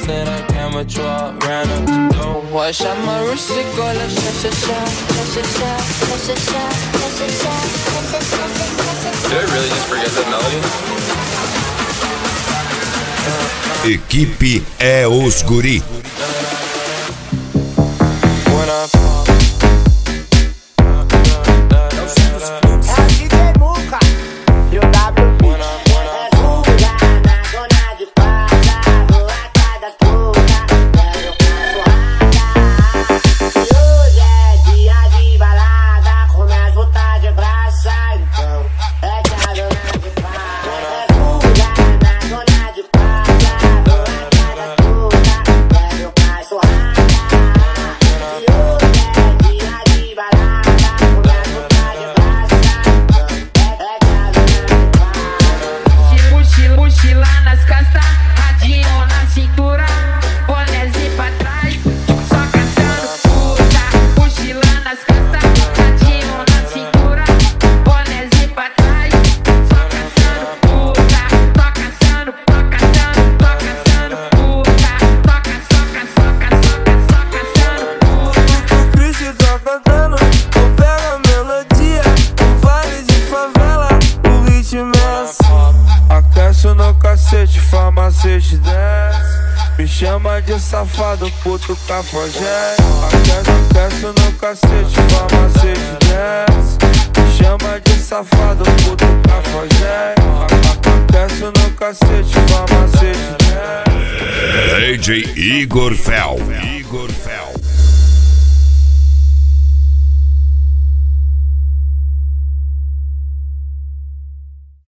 said I came a drop, ran up the door. Watch out my wrist, it go like sha-sha-sha. Did I really just forget that melody? Equipe é os guri. Famacete desce, me chama de safado, puto cafajé. Aquece no cacete, famacete desce, me chama de safado, puto cafajé. Aquece no cacete, famacete desce. DJ Igor Fel.